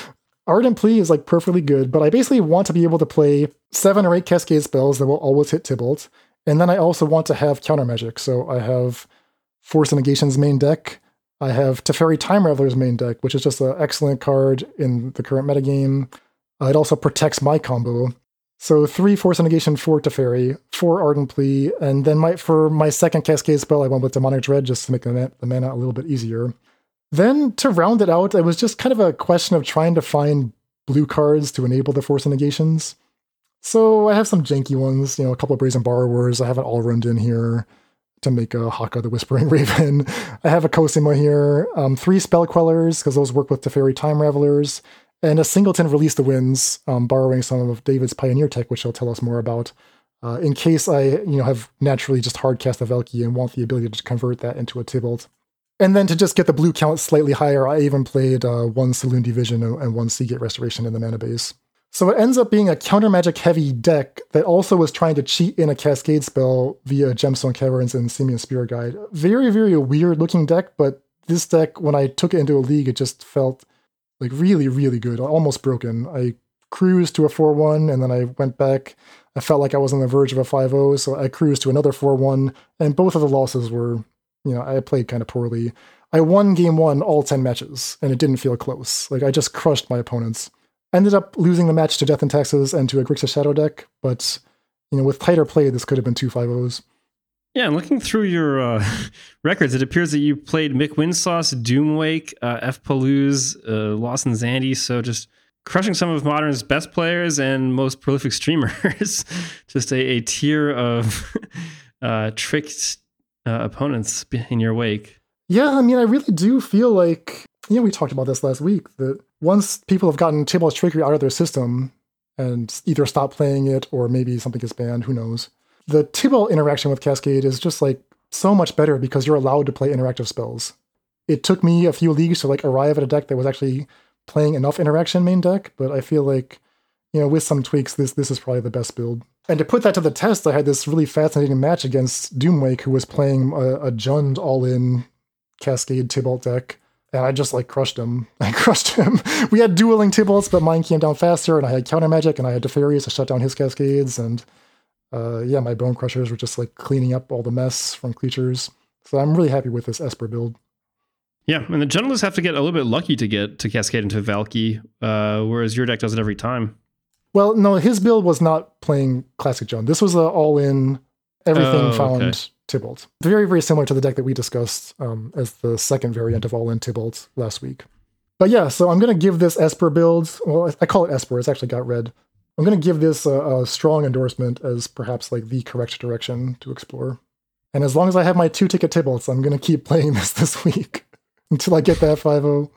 Ardent Plea is like perfectly good, but I basically want to be able to play seven or eight Cascade spells that will always hit Tybalt. And then I also want to have counter magic. So I have Force of Negation's main deck. I have Teferi Time Raveler's main deck, which is just an excellent card in the current metagame. Uh, it also protects my combo. So three Force of Negation, four Teferi, four Ardent Plea, and then my, for my second Cascade spell, I went with Demonic Dread just to make the, the mana a little bit easier. Then, to round it out, it was just kind of a question of trying to find blue cards to enable the Force of Negations. So I have some janky ones, you know, a couple of Brazen Borrowers. I have an Allrund in here to make a Haka the Whispering Raven. I have a Cosima here, um, three Spell Quellers, because those work with Teferi Time Ravelers, and a Singleton Release the Winds, um, borrowing some of David's Pioneer tech, which he'll tell us more about, uh, in case I, you know, have naturally just hard cast a Valki and want the ability to convert that into a Tybalt. And then to just get the blue count slightly higher, I even played uh, one Saloon Division and one Seagate Restoration in the mana base. So it ends up being a counter magic heavy deck that also was trying to cheat in a Cascade spell via Gemstone Caverns and Simian Spirit Guide. Very, very weird looking deck, but this deck, when I took it into a league, it just felt like really, really good, almost broken. I cruised to a four one, and then I went back. I felt like I was on the verge of a five oh, so I cruised to another four one, and both of the losses were... You know, I played kind of poorly. I won game one all ten matches, and it didn't feel close. Like, I just crushed my opponents. Ended up losing the match to Death and Taxes and to a Grixis Shadow deck, but, you know, with tighter play, this could have been two five ohs. Yeah, and looking through your uh, records, it appears that you played Mick Windsauce, Doomwake, uh, F. Palouse, uh, Lawson Zandy, so just crushing some of Modern's best players and most prolific streamers. Just a, a tier of uh, tricked Uh, opponents in your wake. Yeah, I mean, I really do feel like, you know, we talked about this last week, that once people have gotten Tybalt's Trickery out of their system and either stop playing it or maybe something gets banned, who knows, the Tybalt interaction with Cascade is just like so much better because you're allowed to play interactive spells. It took me a few leagues to like arrive at a deck that was actually playing enough interaction main deck, but I feel like, you know, with some tweaks, this this is probably the best build. And to put that to the test, I had this really fascinating match against Doomwake, who was playing a, a Jund all-in Cascade Tybalt deck, and I just, like, crushed him. I crushed him. We had dueling Tybalts, but mine came down faster, and I had counter magic, and I had Teferi to shut down his Cascades, and, uh, yeah, my Bone Crushers were just, like, cleaning up all the mess from creatures. So I'm really happy with this Esper build. Yeah, and the generalists have to get a little bit lucky to get to Cascade into Valki, uh, whereas your deck does it every time. Well, no, his build was not playing Classic Jund. This was an all-in, everything oh, found okay. Tybalt. Very, very similar to the deck that we discussed um, as the second variant of all-in Tybalt last week. But yeah, so I'm going to give this Esper build, well, I call it Esper, it's actually got red. I'm going to give this a, a strong endorsement as perhaps like the correct direction to explore. And as long as I have my two-ticket Tybalts, I'm going to keep playing this this week until I get that five oh.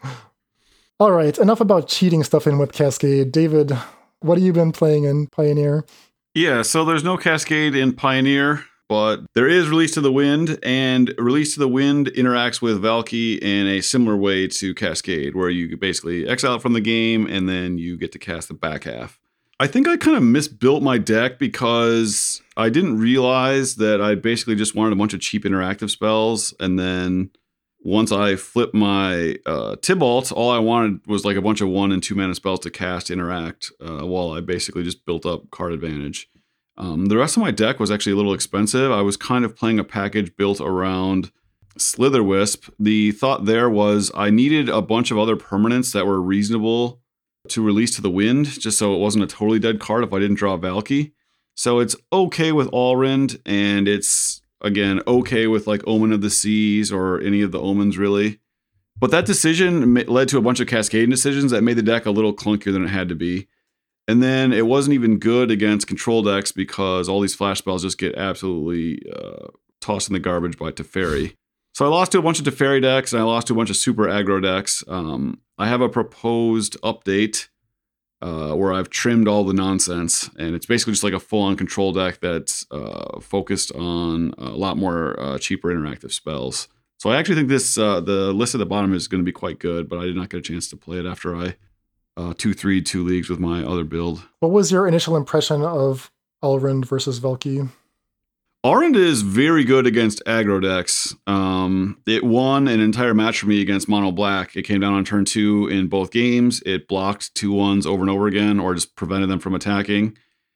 All right, enough about cheating stuff in with Cascade. David, what have you been playing in Pioneer? Yeah, so there's no Cascade in Pioneer, but there is Release to the Wind, and Release to the Wind interacts with Valki in a similar way to Cascade, where you basically exile it from the game, and then you get to cast the back half. I think I kind of misbuilt my deck because I didn't realize that I basically just wanted a bunch of cheap interactive spells, and then once I flipped my uh, Tybalt, all I wanted was like a bunch of one and two mana spells to cast interact, uh, while I basically just built up card advantage. Um, the rest of my deck was actually a little expensive. I was kind of playing a package built around Slitherwisp. The thought there was I needed a bunch of other permanents that were reasonable to release to the wind, just so it wasn't a totally dead card if I didn't draw Valky. So it's okay with Allrind, and it's, again, okay with like Omen of the Seas or any of the Omens, really. But that decision led to a bunch of cascading decisions that made the deck a little clunkier than it had to be. And then it wasn't even good against control decks because all these flash spells just get absolutely uh, tossed in the garbage by Teferi. So I lost to a bunch of Teferi decks, and I lost to a bunch of super aggro decks. Um, I have a proposed update uh, where I've trimmed all the nonsense, and it's basically just like a full-on control deck that's uh, focused on a lot more uh, cheaper interactive spells. So I actually think this uh, the list at the bottom is going to be quite good, but I did not get a chance to play it after I uh, two three two leagues with my other build. What was your initial impression of Allrind versus Valky? Allrind is very good against aggro decks. Um, it won an entire match for me against Mono Black. It came down on turn two in both games. It blocked two ones over and over again, or just prevented them from attacking.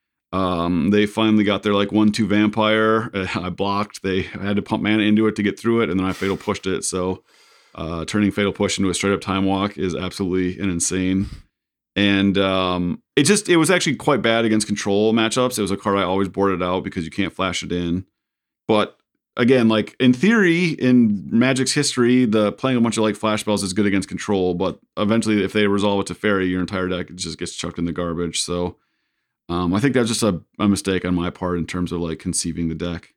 Um, they finally got their like one two vampire. I blocked. They had to pump mana into it to get through it, and then I fatal pushed it. So uh, turning fatal push into a straight up time walk is absolutely an insane. And um, it just it was actually quite bad against control matchups. It was a card I always boarded out because you can't flash it in. But again, like in theory, in Magic's history, the playing a bunch of like flash spells is good against control. But eventually, if they resolve it to Fairy, your entire deck just gets chucked in the garbage. So. Um, I think that's just a, a mistake on my part in terms of like conceiving the deck.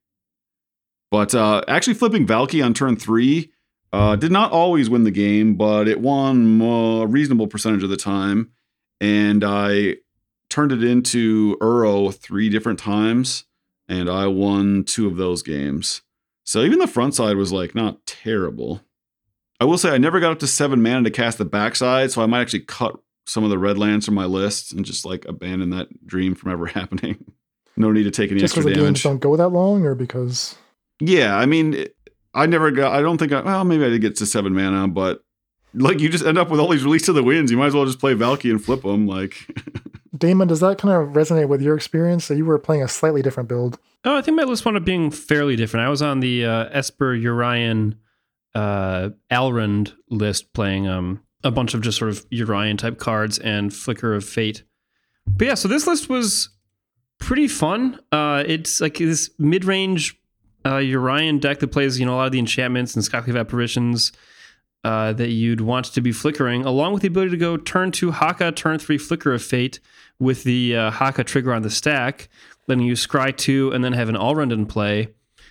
But uh, actually flipping Valky on turn three uh, did not always win the game, but it won a reasonable percentage of the time. And I turned it into Uro three different times, and I won two of those games. So even the front side was like not terrible. I will say I never got up to seven mana to cast the backside, so I might actually cut some of the red lands from my list and just like abandon that dream from ever happening. No need to take any just extra damage. Just because the games don't go that long, or because? Yeah, I mean, I never got, I don't think, I, well, maybe I did get to seven mana, but like you just end up with all these release to the winds. You might as well just play Valky and flip them. Like, Damon, does that kind of resonate with your experience? That you were playing a slightly different build? Oh, I think my list wound up being fairly different. I was on the uh, Esper Urian uh, Allrind list playing um, a bunch of just sort of Urian type cards and Flicker of Fate. But yeah, so this list was pretty fun. Uh, it's like this mid-range uh, Urian deck that plays, you know, a lot of the enchantments and Skyclave Apparitions uh, that you'd want to be flickering, along with the ability to go turn two Haka, turn three Flicker of Fate with the uh, Haka trigger on the stack, letting you scry two and then have an Allrind in play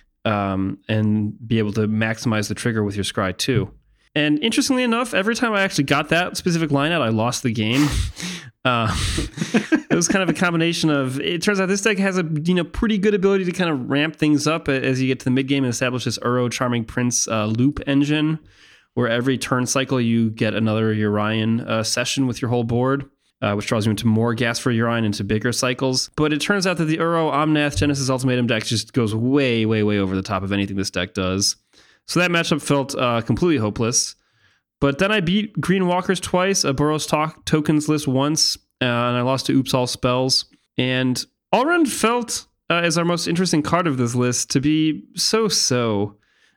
um, and be able to maximize the trigger with your scry two. And interestingly enough, every time I actually got that specific line out, I lost the game. Uh, it was kind of a combination of, it turns out this deck has a you know pretty good ability to kind of ramp things up as you get to the mid game and establish this Uro Charming Prince uh, loop engine, where every turn cycle you get another Urian uh, session with your whole board, uh, which draws you into more gas for Urian into bigger cycles. But it turns out that the Uro Omnath Genesis Ultimatum deck just goes way, way, way over the top of anything this deck does. So that matchup felt uh, completely hopeless. But then I beat Green Walkers twice, a Boros talk tokens list once, uh, and I lost to Oops All Spells. And Allrind felt, uh, as our most interesting card of this list, to be so-so.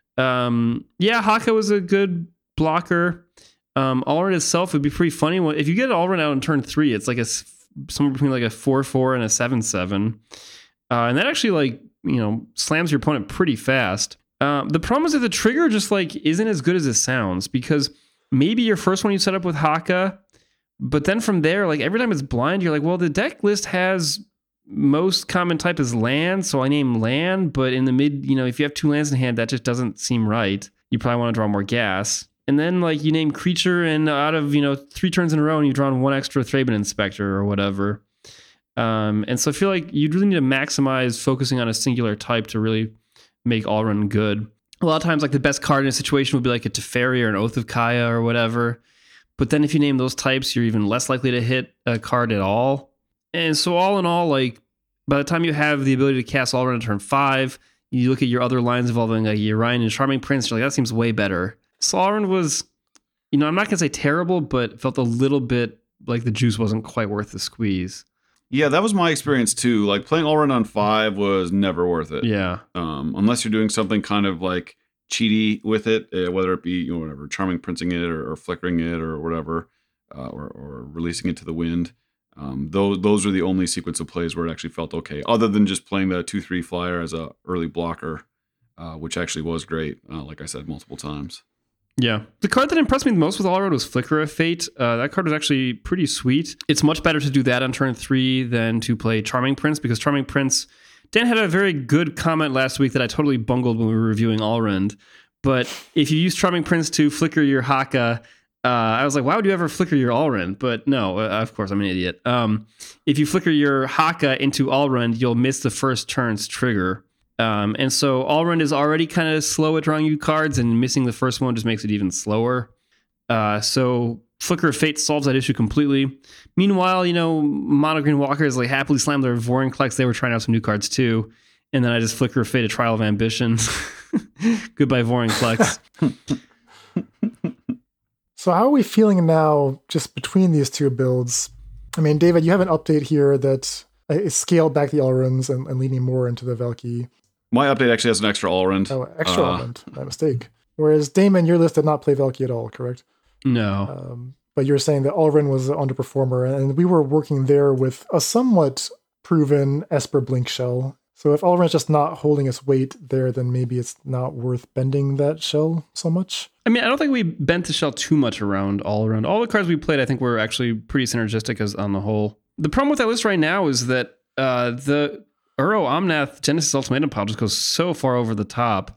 Um, yeah, Haka was a good blocker. Um, Allrind itself would be pretty funny. If you get Allrind out on turn three, it's like a somewhere between like a four four and a seven seven. Uh, and that actually like, you know, slams your opponent pretty fast. Um, the problem is that the trigger just like isn't as good as it sounds, because maybe your first one you set up with Haka, but then from there, like every time it's blind, you're like, well, the deck list has most common type is land, so I name land, but in the mid, you know, if you have two lands in hand, that just doesn't seem right. You probably want to draw more gas. And then like you name creature, and out of, you know, three turns in a row, and you've drawn one extra Thraben Inspector or whatever. Um, and so I feel like you'd really need to maximize focusing on a singular type to really make Allrind good. A lot of times, like the best card in a situation would be like a Teferi or an Oath of Kaya or whatever. But then if you name those types, you're even less likely to hit a card at all. And so all in all, like by the time you have the ability to cast Allrind on turn five, you look at your other lines involving like Urian and Charming Prince, you're like, that seems way better. So Allrind was, you know, I'm not going to say terrible, but felt a little bit like the juice wasn't quite worth the squeeze. Yeah, that was my experience too. Like playing Allrind on five was never worth it. Yeah. Um, unless you're doing something kind of like cheaty with it, uh, whether it be, you know, whatever, charming printing it or, or flickering it or whatever, uh, or, or releasing it to the wind. Um, those those are the only sequence of plays where it actually felt okay, other than just playing the two three flyer as a early blocker, uh, which actually was great, uh, like I said, multiple times. Yeah. The card that impressed me the most with All Road was Flicker of Fate. Uh, that card was actually pretty sweet. It's much better to do that on turn three than to play Charming Prince, because Charming Prince, Dan had a very good comment last week that I totally bungled when we were reviewing Allrend. But if you use Charming Prince to flicker your Haka, uh, I was like, why would you ever flicker your Allrend? But no, uh, of course, I'm an idiot. Um, if you flicker your Haka into Allrend, you'll miss the first turn's trigger. Um, and so Allrend is already kind of slow at drawing you cards, and missing the first one just makes it even slower. Uh, so Flicker of Fate solves that issue completely. Meanwhile, you know, Mono Green Walkers like happily slammed their Vorinclex. They were trying out some new cards too. And then I just Flicker of Fate, a Trial of Ambition. Goodbye, Vorinclex. So how are we feeling now just between these two builds? I mean, David, you have an update here that is scaled back the Allrends and, and leaning more into the Valky. My update actually has an extra Allrend. Oh, extra uh, Allrend. My mistake. Whereas Damon, your list did not play Valky at all, correct? No. Um, but you were saying that Allrend was an underperformer, and we were working there with a somewhat proven Esper Blink Shell. So if Allrend's just not holding its weight there, then maybe it's not worth bending that shell so much. I mean, I don't think we bent the shell too much around Allrend. All the cards we played, I think, were actually pretty synergistic as on the whole. The problem with that list right now is that uh, the Uro Omnath Genesis Ultimatum pile just goes so far over the top.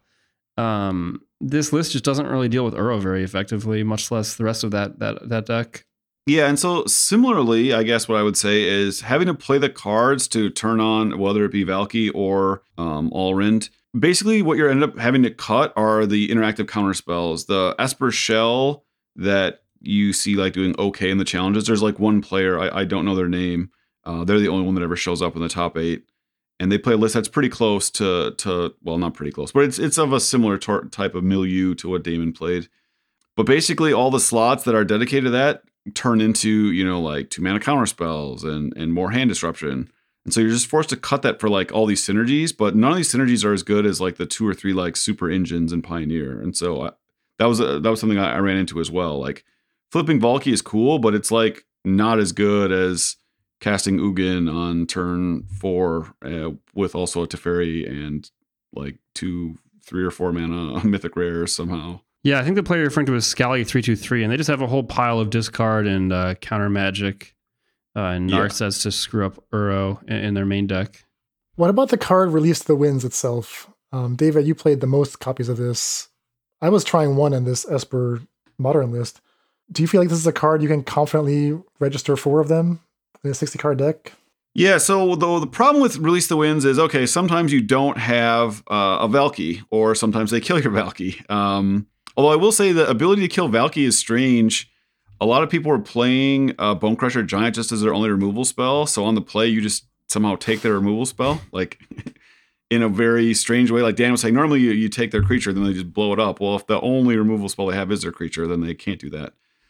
Um, this list just doesn't really deal with Uro very effectively, much less the rest of that that that deck. Yeah, and so similarly, I guess what I would say is having to play the cards to turn on, whether it be Valky or um, Allrend. Basically, what you're ended up having to cut are the interactive counter spells. The Esper Shell that you see like doing okay in the challenges. There's like one player, I, I don't know their name. Uh, they're the only one that ever shows up in the top eight. And they play a list that's pretty close to, to well, not pretty close, but it's it's of a similar tor- type of milieu to what Damon played. But basically, all the slots that are dedicated to that turn into, you know, like two mana counter spells and, and more hand disruption. And so you're just forced to cut that for like all these synergies, but none of these synergies are as good as like the two or three like super engines in Pioneer. And so I, that was a, that was something I, I ran into as well. Like flipping Valky is cool, but it's like not as good as casting Ugin on turn four uh, with also a Teferi and like two, three or four mana mythic rares somehow. Yeah, I think the player you're referring to is Scally three two three, and they just have a whole pile of discard and uh, counter magic uh, and Narset to screw up Uro in, in their main deck. What about the card Release the Winds itself? Um, David, you played the most copies of this. I was trying one in this Esper Modern list. Do you feel like this is a card you can confidently register four of them in a sixty-card deck? Yeah, so the, the problem with Release the Winds is, okay, sometimes you don't have uh, a Valky, or sometimes they kill your Valky. Um, although I will say the ability to kill Valky is strange. A lot of people are playing uh, Bonecrusher Giant just as their only removal spell, so on the play you just somehow take their removal spell, like in a very strange way. Like Dan was saying, normally you, you take their creature, then they just blow it up. Well, if the only removal spell they have is their creature, then they can't do that.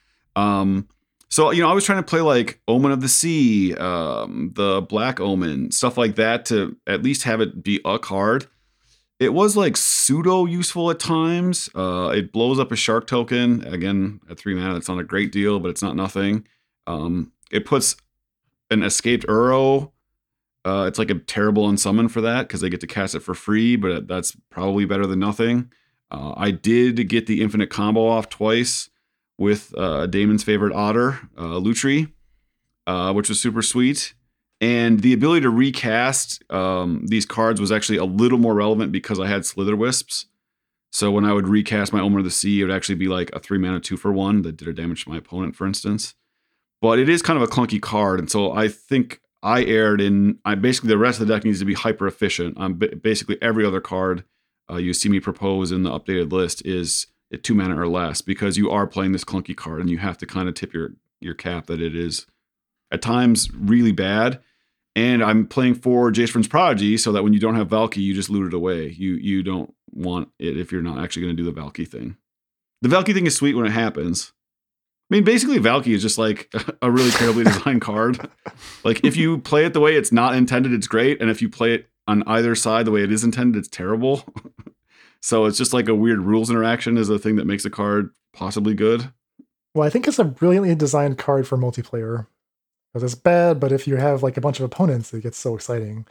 Um, so, you know, I was trying to play like Omen of the Sea, um, the Black Omen, stuff like that to at least have it be a card. It was like pseudo useful at times. Uh, it blows up a shark token. Again, at three mana, that's not a great deal, but it's not nothing. Um, it puts an escaped Uro. Uh, it's like a terrible unsummon for that because they get to cast it for free, but that's probably better than nothing. Uh, I did get the infinite combo off twice with uh, Damon's favorite otter, uh, Lutri, uh, which was super sweet. And the ability to recast um, these cards was actually a little more relevant because I had Slither Wisps. So when I would recast my Omen of the Sea, it would actually be like a three mana two for one that did a damage to my opponent, for instance. But it is kind of a clunky card, and so I think I erred in. I basically the rest of the deck needs to be hyper efficient. Um, basically every other card uh, you see me propose in the updated list is at two mana or less because you are playing this clunky card, and you have to kind of tip your your cap that it is at times really bad. And I'm playing for Jace Prodigy so that when you don't have Valky, you just loot it away. You you don't want it if you're not actually going to do the Valky thing. The Valky thing is sweet when it happens. I mean, basically, Valky is just like a really terribly designed card. Like, if you play it the way it's not intended, it's great. And if you play it on either side the way it is intended, it's terrible. So it's just like a weird rules interaction is a thing that makes a card possibly good. Well, I think it's a brilliantly designed card for multiplayer. Because it's bad, but if you have like a bunch of opponents, it gets so exciting.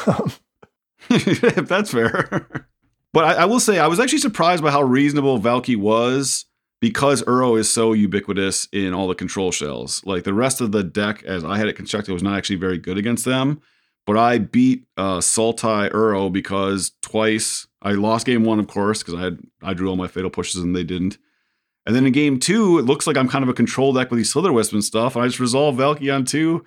That's fair. But I, I will say, I was actually surprised by how reasonable Valky was because Uro is so ubiquitous in all the control shells. Like the rest of the deck, as I had it constructed, was not actually very good against them. But I beat uh, Sultai Uro because twice, I lost game one, of course, because I had I drew all my fatal pushes and they didn't. And then in game two, it looks like I'm kind of a control deck with these Slither Wisp and stuff. And I just resolve Valky on two,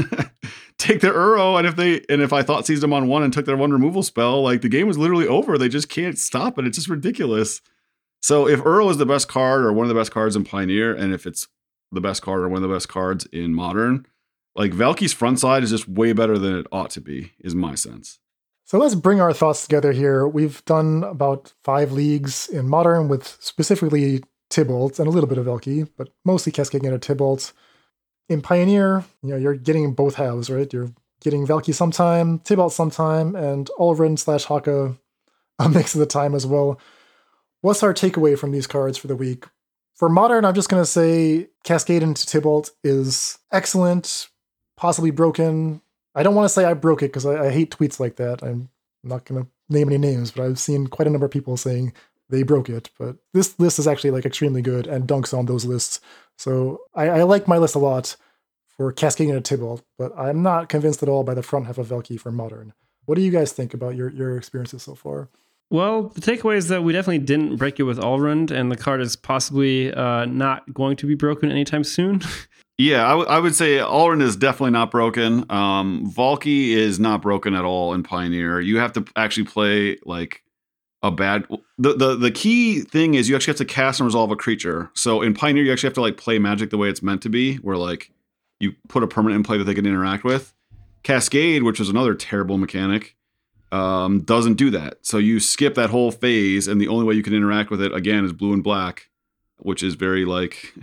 take their Uro, and if they and if I thought seized them on one and took their one removal spell, like the game was literally over. They just can't stop it. It's just ridiculous. So if Uro is the best card or one of the best cards in Pioneer, and if it's the best card or one of the best cards in Modern, like Valky's front side is just way better than it ought to be, is my sense. So let's bring our thoughts together here. We've done about five leagues in Modern with specifically Tibalt and a little bit of Valky, but mostly Cascading into Tibalt. In Pioneer, you know, you're getting both halves, right? You're getting Valky sometime, Tibalt sometime, and Alrund slash Haka a mix of the time as well. What's our takeaway from these cards for the week? For Modern, I'm just going to say Cascade into Tibalt is excellent, possibly broken. I don't want to say I broke it because I, I hate tweets like that. I'm not going to name any names, but I've seen quite a number of people saying they broke it, but this list is actually like extremely good and dunks on those lists. So I, I like my list a lot for Cascading into Tibalt, but I'm not convinced at all by the front half of Valky for Modern. What do you guys think about your, your experiences so far? Well, the takeaway is that we definitely didn't break it with Alrund, and the card is possibly uh, not going to be broken anytime soon. Yeah, I, w- I would say Alrund is definitely not broken. Um, Valky is not broken at all in Pioneer. You have to actually play like a bad the, the the key thing is you actually have to cast and resolve a creature. So in Pioneer you actually have to like play Magic the way it's meant to be, where like you put a permanent in play that they can interact with. Cascade, which is another terrible mechanic, um, doesn't do that. So you skip that whole phase, and the only way you can interact with it again is blue and black, which is very like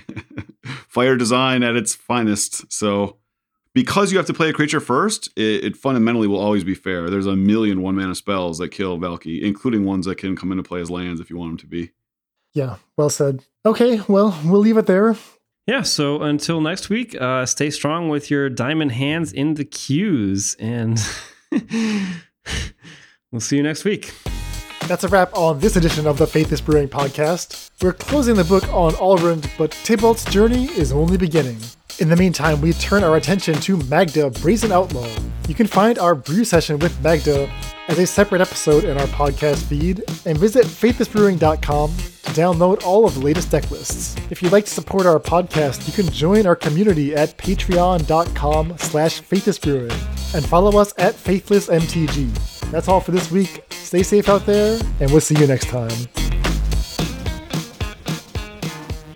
fire design at its finest. So because you have to play a creature first, it, it fundamentally will always be fair. There's a million one-mana spells that kill Valky, including ones that can come into play as lands if you want them to be. Yeah, well said. Okay, well, we'll leave it there. Yeah, so until next week, uh, stay strong with your diamond hands in the queues, and we'll see you next week. That's a wrap on this edition of the Faithless Brewing Podcast. We're closing the book on Alrund, but Tibalt's journey is only beginning. In the meantime, we turn our attention to Magda Brazen Outlaw. You can find our brew session with Magda as a separate episode in our podcast feed, and visit faithless brewing dot com to download all of the latest deck lists. If you'd like to support our podcast, you can join our community at patreon dot com slash faithless brewing and follow us at faithless M T G. That's all for this week. Stay safe out there, and we'll see you next time.